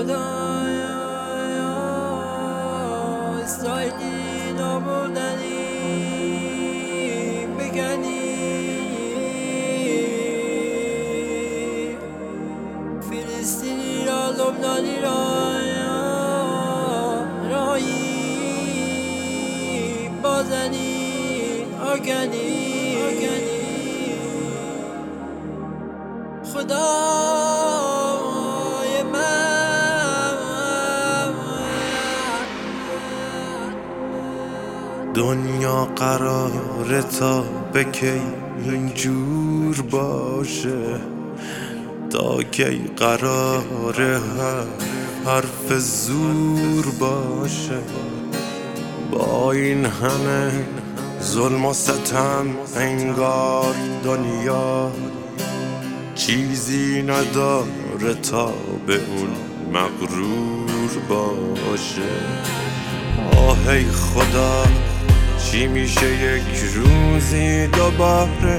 خدایا اسرائیلی نابردنی بگنی فلسطینی را لبنانی را رایی بازنی آگنی خدای من دنیا قراره تا به کی اینجور باشه؟ تا کی قراره حرف زور باشه؟ با این همه ظلم و ستم انگار دنیا چیزی نداره تا به اون مغرور باشه. آه ای خدا چی میشه یک روزی دوباره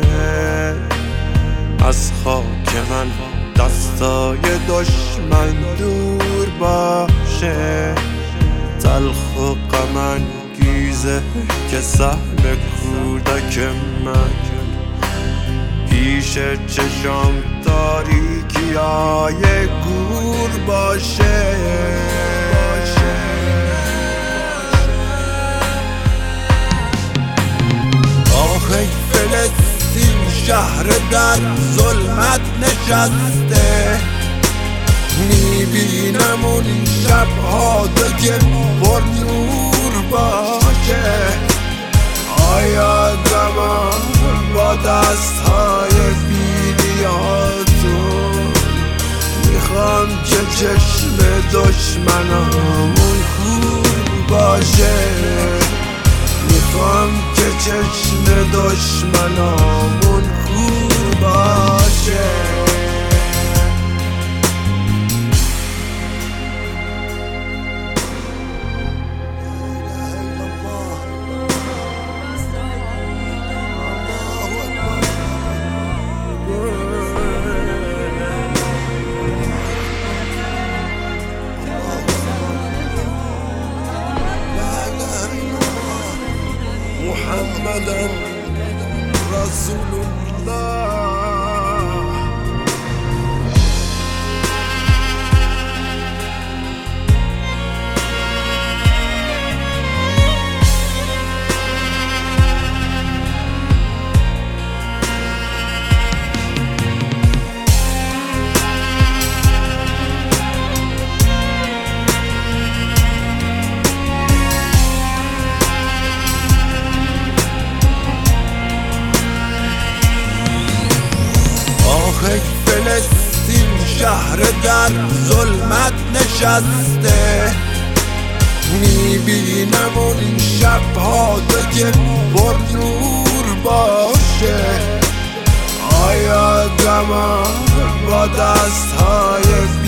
از خاک من دستای دشمن دور باشه؟ تلخ و غم انگیزه که سهم کودک من پیش چشم تاریکی‌های گور باشه. آه ای فلسطین شهر در ظلمت نشسته، میبینم اون شبها که پر نور باشه. آیا زمان با دستهای بیدیاتون میخوام که چشم دشمنامون کور باشه؟ میخوام که چشم دشمنامون کور باشه. محمد رسول الله. فلسطین شهر در ظلمت نشسته، میبینم اون شبها که پر نور باشه. آیا زمان با دستهای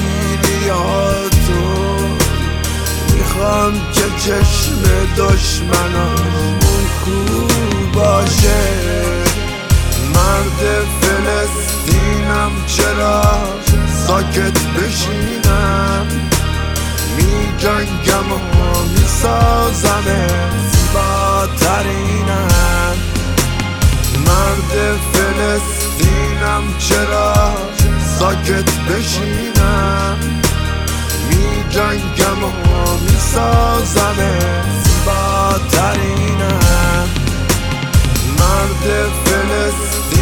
بیدیاتون میخوام که چشم دشمنامون کور باشه؟ مرد فلسطینم چرا ساکت بشینم؟ می جنگم و می سازم زیباترینم. مرد فلسطینم چرا ساکت بشینم؟ می جنگم و می سازم زیباترینم. مرد فلسطین